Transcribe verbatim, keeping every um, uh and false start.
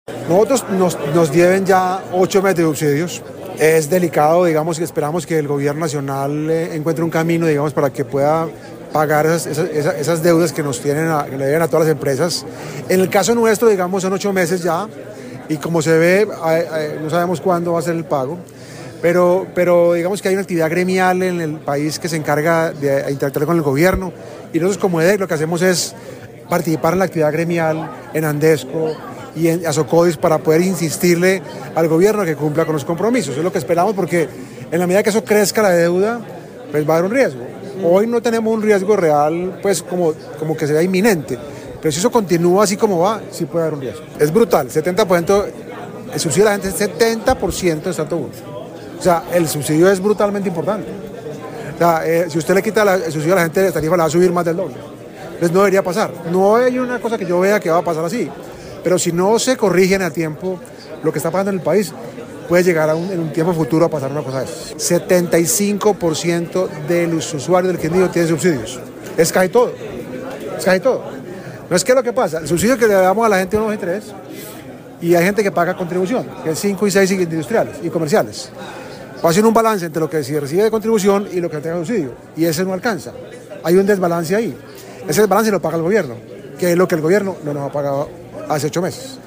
Nosotros nos, nos deben ya ocho meses de subsidios. Es delicado, digamos, y esperamos que el gobierno nacional eh, encuentre un camino, digamos, para que pueda pagar esas, esas, esas deudas que nos tienen a, que le deben a todas las empresas. En el caso nuestro, digamos, son ocho meses ya, y como se ve, eh, eh, no sabemos cuándo va a ser el pago. Pero, pero digamos que hay una actividad gremial en el país que se encarga de interactuar con el gobierno, y nosotros como E D E C lo que hacemos es participar en la actividad gremial, en Andesco y en Asocodis, para poder insistirle al gobierno que cumpla con los compromisos. Es lo que esperamos, porque en la medida que eso crezca la deuda, pues va a haber un riesgo. Hoy no tenemos un riesgo real, pues como, como que sea inminente, pero si eso continúa así como va, sí puede haber un riesgo. Es brutal, setenta por ciento, el subsidio de la gente es setenta por ciento de salto único. O sea, el subsidio es brutalmente importante. O sea, eh, si usted le quita la, el subsidio a la gente, la tarifa la va a subir más del doble. Entonces no debería pasar. No hay una cosa que yo vea que va a pasar así. Pero si no se corrigen a tiempo lo que está pasando en el país, puede llegar a un, en un tiempo futuro a pasar una cosa de eso. setenta y cinco por ciento de los usuarios del quintillo tienen subsidios. Es casi todo. Es casi todo. No es que lo que pasa, el subsidio que le damos a la gente uno y tres, y hay gente que paga contribución, que es cinco y seis industriales y comerciales. Hacen un balance entre lo que se recibe de contribución y lo que tenga subsidio, y ese no alcanza. Hay un desbalance ahí. Ese desbalance lo paga el gobierno, que es lo que el gobierno no nos ha pagado hace ocho meses.